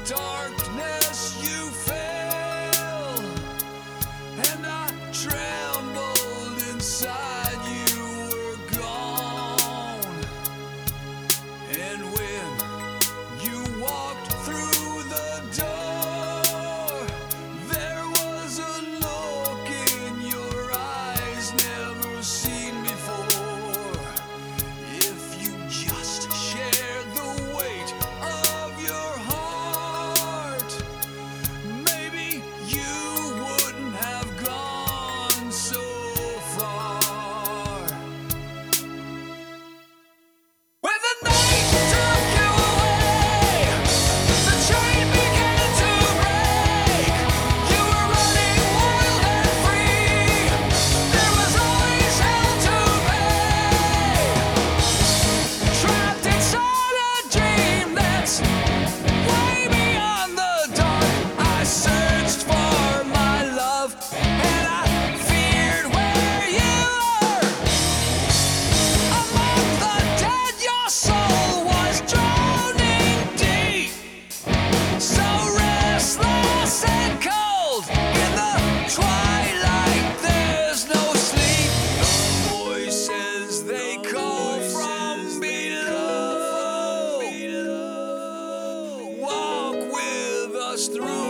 darkness you fell, and I trembled inside. You were gone, and when you walked through the door, there was a look in your eyes never seen before. If you just shared the weight of your heart, maybe you wouldn't have gone so far. When the night took you away, the chain began to break. You were running wild and free. There was always hell to pay. Trapped inside a dream that's way beyond the dark. I searched for my love, and I feared where you were. Among the dead, your soul was drowning deep, so restless and cold. In the twilight, there's no sleep. The voices they call from below walk with us through